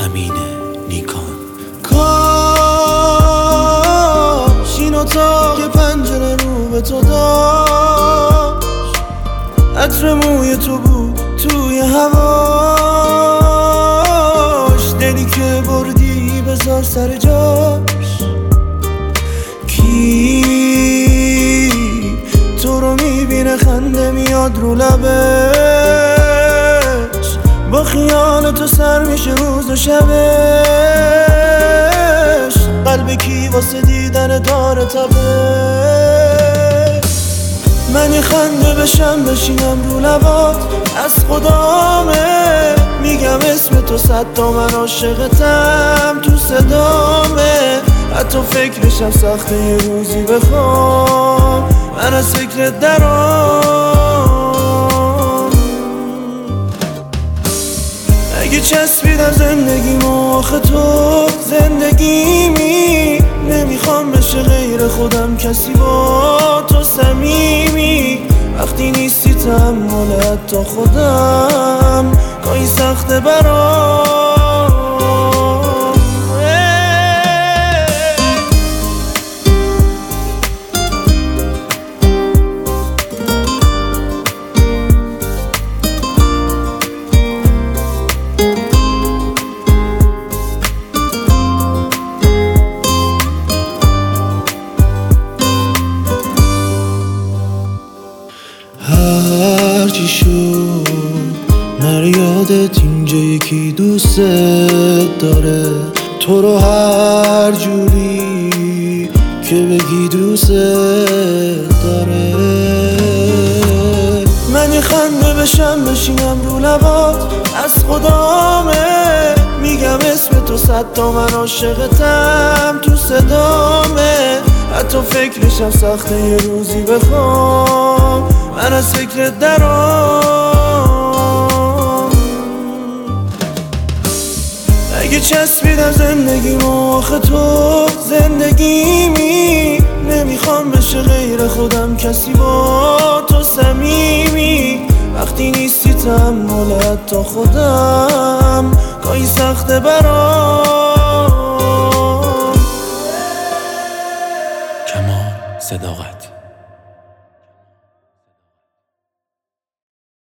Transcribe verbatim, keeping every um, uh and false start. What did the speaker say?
امین نیکان. کاش این اتاق پنجره رو به تو داشت، عطر موی تو بود توی هواش، دلی که بردی بذار سر جاش. کی تو رو میبینه خنده میاد رو لبش، با خیال تو سر میشه روز و شبش. قلب کی واسه دیدن داره تبه، من یه خنده بشم بشینم رو لبات، از خدامه میگم اسم تو صد تا من عاشقتم تو صدامه. حتی فکرشم سخته یه روزی بخوام من از فکرت درام. اگه چسبیدم زندگیمو آخه تو زندگیمی، نمیخوام بشه غیر خودم کسی با تو صمیمی. وقتی نیستی تحمل حتی خودم گاهی سخته برام. هرچی شد نر یادت اینجا یکی دوست داره، تو رو هر جوری که بگی دوست داره. من یه خنده بشم بشینم رو لبات، از خدامه میگم اسم تو صد تا من عاشقتم تو صدامه. حتی فکرشم سخته یه روزی بخوام من از فکرت درام. اگه چسبیدم زندگیمو آخه تو زندگیمی، نمیخوام بشه غیر خودم کسی با تو صمیمی. وقتی نیستی تحمل حتی خودم گاهی سخته برام. کمال صداقت.